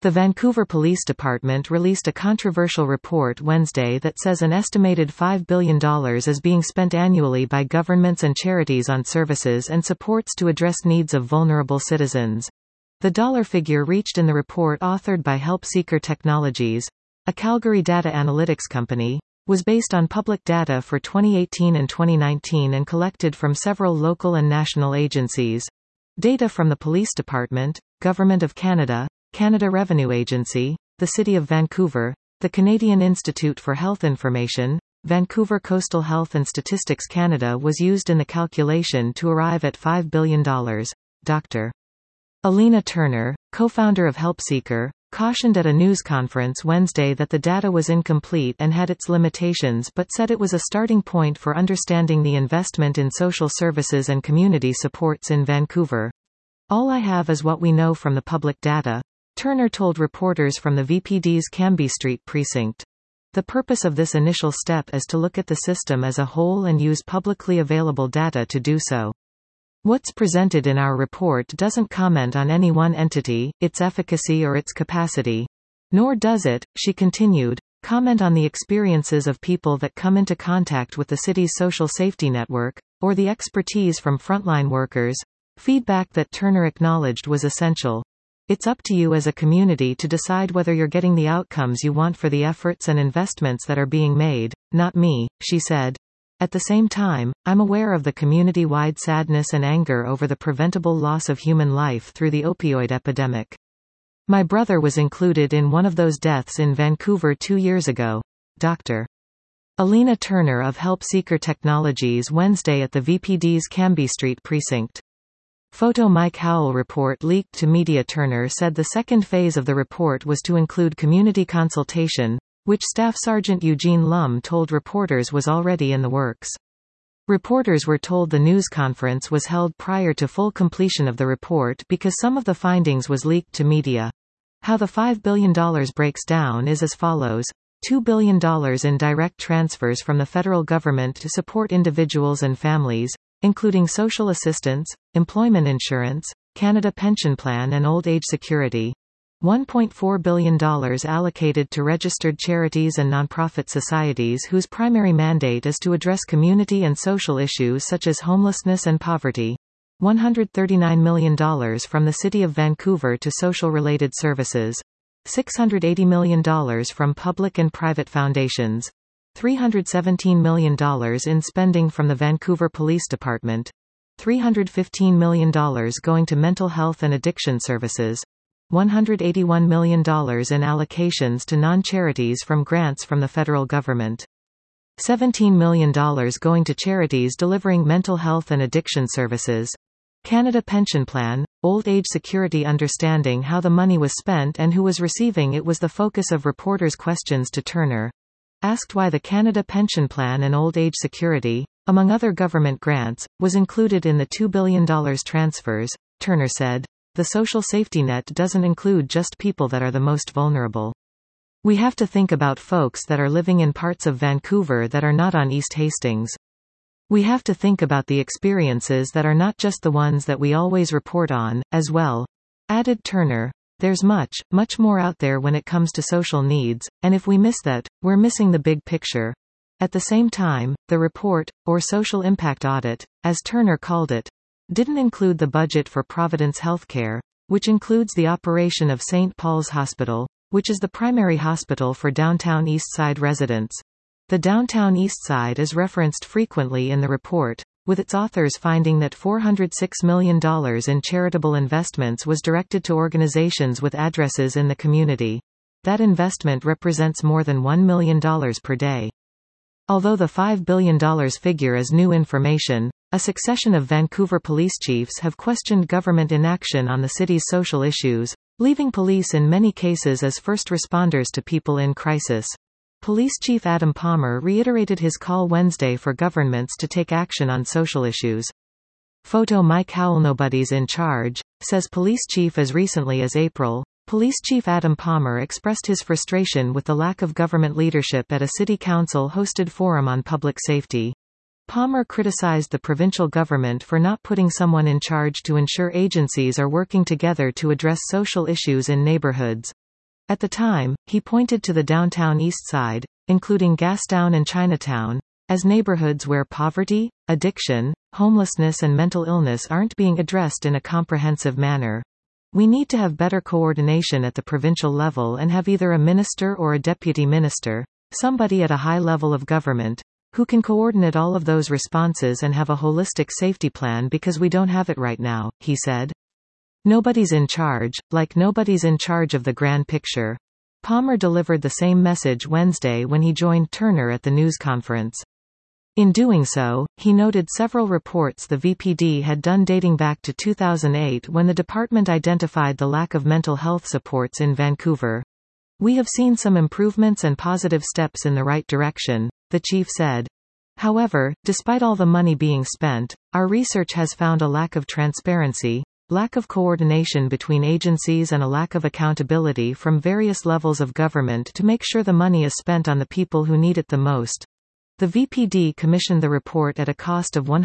The Vancouver Police Department released a controversial report Wednesday that says an estimated $5 billion is being spent annually by governments and charities on services and supports to address needs of vulnerable citizens. The dollar figure reached in the report authored by HelpSeeker Technologies, a Calgary data analytics company, was based on public data for 2018 and 2019 and collected from several local and national agencies. Data from the Police Department, Government of Canada, Canada Revenue Agency, the City of Vancouver, the Canadian Institute for Health Information, Vancouver Coastal Health and Statistics Canada was used in the calculation to arrive at $5 billion. Dr. Alina Turner, co-founder of HelpSeeker, cautioned at a news conference Wednesday that the data was incomplete and had its limitations but said it was a starting point for understanding the investment in social services and community supports in Vancouver. All I have is what we know from the public data, Turner told reporters from the VPD's Cambie Street precinct. The purpose of this initial step is to look at the system as a whole and use publicly available data to do so. What's presented in our report doesn't comment on any one entity, its efficacy or its capacity. Nor does it, she continued, comment on the experiences of people that come into contact with the city's social safety network, or the expertise from frontline workers, feedback that Turner acknowledged was essential. It's up to you as a community to decide whether you're getting the outcomes you want for the efforts and investments that are being made, not me, she said. At the same time, I'm aware of the community-wide sadness and anger over the preventable loss of human life through the opioid epidemic. My brother was included in one of those deaths in Vancouver 2 years ago. Dr. Alina Turner of HelpSeeker Technologies Wednesday at the VPD's Cambie Street precinct. Photo Mike Howell report leaked to media. Turner said the second phase of the report was to include community consultation, which Staff Sergeant Eugene Lum told reporters was already in the works. Reporters were told the news conference was held prior to full completion of the report because some of the findings was leaked to media. How the $5 billion breaks down is as follows. $2 billion in direct transfers from the federal government to support individuals and families, including social assistance, employment insurance, Canada Pension Plan and Old Age Security. $1.4 billion allocated to registered charities and nonprofit societies whose primary mandate is to address community and social issues such as homelessness and poverty. $139 million from the City of Vancouver to social-related services. $680 million from public and private foundations. $317 million in spending from the Vancouver Police Department. $315 million going to mental health and addiction services. $181 million in allocations to non-charities from grants from the federal government. $17 million going to charities delivering mental health and addiction services. Canada Pension Plan, Old Age Security. Understanding how the money was spent and who was receiving it was the focus of reporters' questions to Turner. Asked why the Canada Pension Plan and Old Age Security, among other government grants, was included in the $2 billion transfers, Turner said, the social safety net doesn't include just people that are the most vulnerable. We have to think about folks that are living in parts of Vancouver that are not on East Hastings. We have to think about the experiences that are not just the ones that we always report on, as well. Added Turner. There's much, much more out there when it comes to social needs, and if we miss that, we're missing the big picture. At the same time, the report, or social impact audit, as Turner called it, didn't include the budget for Providence Healthcare, which includes the operation of St. Paul's Hospital, which is the primary hospital for downtown East Side residents. The downtown East Side is referenced frequently in the report, with its authors finding that $406 million in charitable investments was directed to organizations with addresses in the community. That investment represents more than $1 million per day. Although the $5 billion figure is new information, a succession of Vancouver police chiefs have questioned government inaction on the city's social issues, leaving police in many cases as first responders to people in crisis. Police Chief Adam Palmer reiterated his call Wednesday for governments to take action on social issues. Photo Mike Howell. Nobody's in charge, says Police Chief. As recently as April, Police Chief Adam Palmer expressed his frustration with the lack of government leadership at a City Council-hosted forum on public safety. Palmer criticized the provincial government for not putting someone in charge to ensure agencies are working together to address social issues in neighborhoods. At the time, he pointed to the downtown East Side, including Gastown and Chinatown, as neighborhoods where poverty, addiction, homelessness and mental illness aren't being addressed in a comprehensive manner. We need to have better coordination at the provincial level and have either a minister or a deputy minister, somebody at a high level of government, who can coordinate all of those responses and have a holistic safety plan, because we don't have it right now, he said. Nobody's in charge, like nobody's in charge of the grand picture. Palmer delivered the same message Wednesday when he joined Turner at the news conference. In doing so, he noted several reports the VPD had done dating back to 2008 when the department identified the lack of mental health supports in Vancouver. We have seen some improvements and positive steps in the right direction, the chief said. However, despite all the money being spent, our research has found a lack of transparency, lack of coordination between agencies and a lack of accountability from various levels of government to make sure the money is spent on the people who need it the most. The VPD commissioned the report at a cost of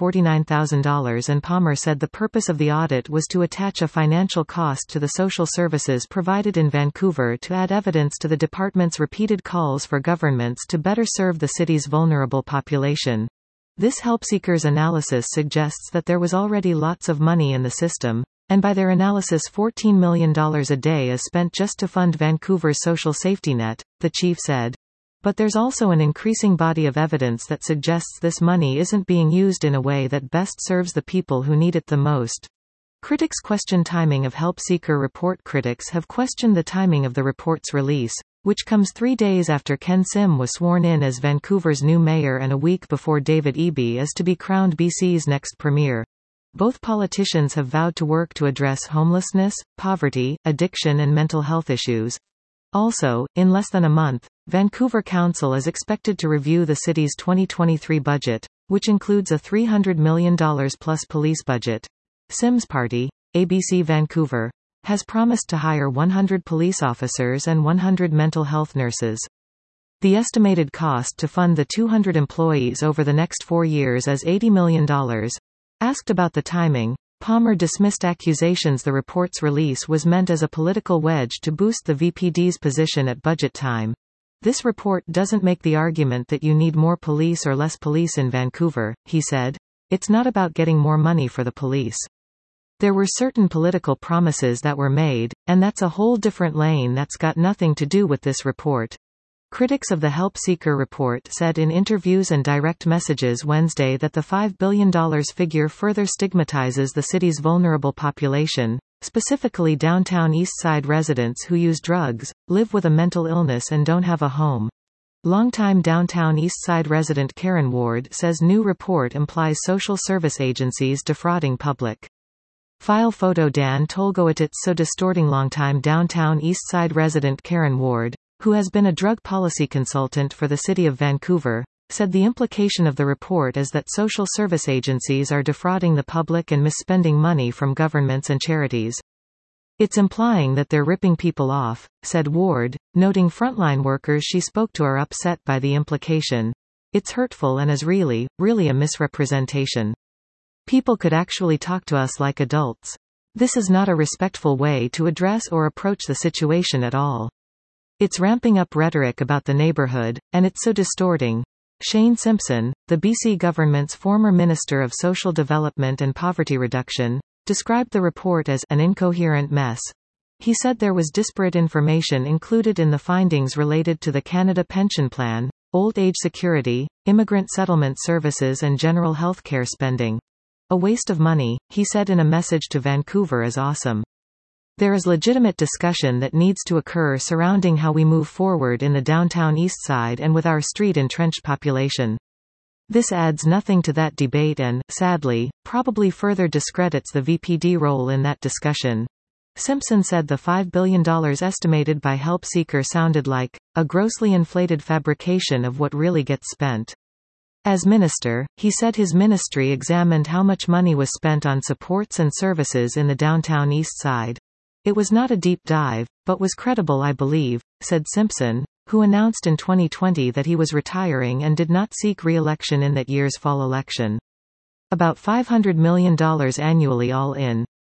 $149,000, and Palmer said the purpose of the audit was to attach a financial cost to the social services provided in Vancouver to add evidence to the department's repeated calls for governments to better serve the city's vulnerable population. This help-seekers analysis suggests that there was already lots of money in the system, and by their analysis $14 million a day is spent just to fund Vancouver's social safety net, the chief said. But there's also an increasing body of evidence that suggests this money isn't being used in a way that best serves the people who need it the most. Critics question timing of help seeker report. Critics have questioned the timing of the report's release, which comes 3 days after Ken Sim was sworn in as Vancouver's new mayor and a week before David Eby is to be crowned BC's next premier. Both politicians have vowed to work to address homelessness, poverty, addiction and mental health issues. Also, in less than a month, Vancouver Council is expected to review the city's 2023 budget, which includes a $300 million plus police budget. Sim's party, ABC Vancouver, has promised to hire 100 police officers and 100 mental health nurses. The estimated cost to fund the 200 employees over the next 4 years is $80 million. Asked about the timing, Palmer dismissed accusations the report's release was meant as a political wedge to boost the VPD's position at budget time. This report doesn't make the argument that you need more police or less police in Vancouver, he said. It's not about getting more money for the police. There were certain political promises that were made, and that's a whole different lane that's got nothing to do with this report. Critics of the Help Seeker report said in interviews and direct messages Wednesday that the $5 billion figure further stigmatizes the city's vulnerable population, specifically downtown East Side residents who use drugs, live with a mental illness and don't have a home. Longtime downtown East Side resident Karen Ward says new report implies social service agencies defrauding public. File photo Dan Tolgoat. It's so distorting. Longtime downtown East Side resident Karen Ward, who has been a drug policy consultant for the City of Vancouver, said the implication of the report is that social service agencies are defrauding the public and misspending money from governments and charities. It's implying that they're ripping people off, said Ward, noting frontline workers she spoke to are upset by the implication. It's hurtful and is really a misrepresentation. People could actually talk to us like adults. This is not a respectful way to address or approach the situation at all. It's ramping up rhetoric about the neighborhood, and it's so distorting. Shane Simpson, the BC government's former Minister of Social Development and Poverty Reduction, described the report as an incoherent mess. He said there was disparate information included in the findings related to the Canada Pension Plan, old age security, immigrant settlement services and general health care spending. A waste of money, he said in a message to Vancouver is awesome. There is legitimate discussion that needs to occur surrounding how we move forward in the downtown East Side and with our street-entrenched population. This adds nothing to that debate and, sadly, probably further discredits the VPD role in that discussion. Simpson said the $5 billion estimated by Help Seeker sounded like a grossly inflated fabrication of what really gets spent. As minister, he said his ministry examined how much money was spent on supports and services in the downtown East Side. It was not a deep dive, but was credible, I believe, said Simpson, who announced in 2020 that he was retiring and did not seek re-election in that year's fall election. About $500 million annually all in.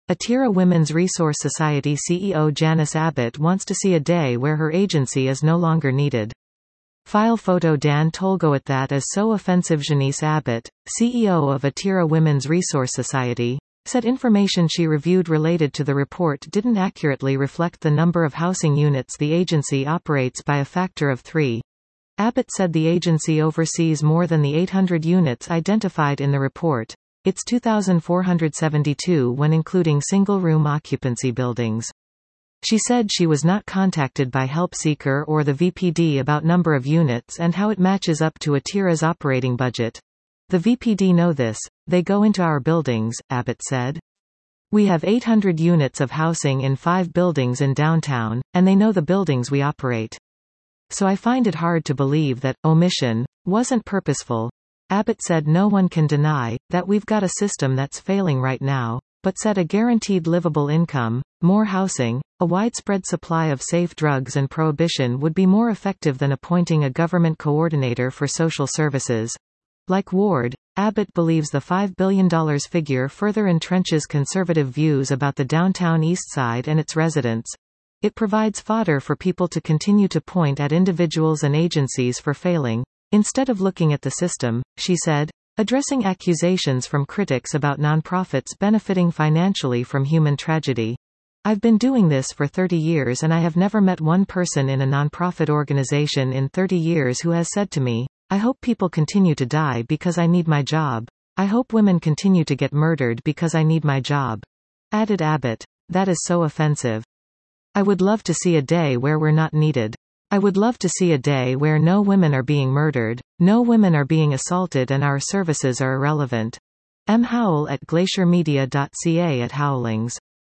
Atira Women's Resource Society CEO Janice Abbott wants to see a day where her agency is no longer needed. File photo Dan Tolgoat. That is so offensive. Janice Abbott, CEO of Atira Women's Resource Society, said information she reviewed related to the report didn't accurately reflect the number of housing units the agency operates by a factor of 3. Abbott said the agency oversees more than the 800 units identified in the report. It's 2,472 when including single-room occupancy buildings. She said she was not contacted by HelpSeeker or the VPD about number of units and how it matches up to Atira's operating budget. The VPD know this. They go into our buildings, Abbott said. We have 800 units of housing in 5 buildings in downtown, and they know the buildings we operate. So I find it hard to believe that omission wasn't purposeful. Abbott said no one can deny that we've got a system that's failing right now, but said a guaranteed livable income, more housing, a widespread supply of safe drugs and prohibition would be more effective than appointing a government coordinator for social services. Like Ward, Abbott believes the $5 billion figure further entrenches conservative views about the downtown East Side and its residents. It provides fodder for people to continue to point at individuals and agencies for failing, instead of looking at the system, she said, addressing accusations from critics about nonprofits benefiting financially from human tragedy. I've been doing this for 30 years and I have never met one person in a nonprofit organization in 30 years who has said to me, I hope people continue to die because I need my job. I hope women continue to get murdered because I need my job. Added Abbott. That is so offensive. I would love to see a day where we're not needed. I would love to see a day where no women are being murdered, no women are being assaulted and our services are irrelevant. M. Howell at glaciermedia.ca. At Howlings.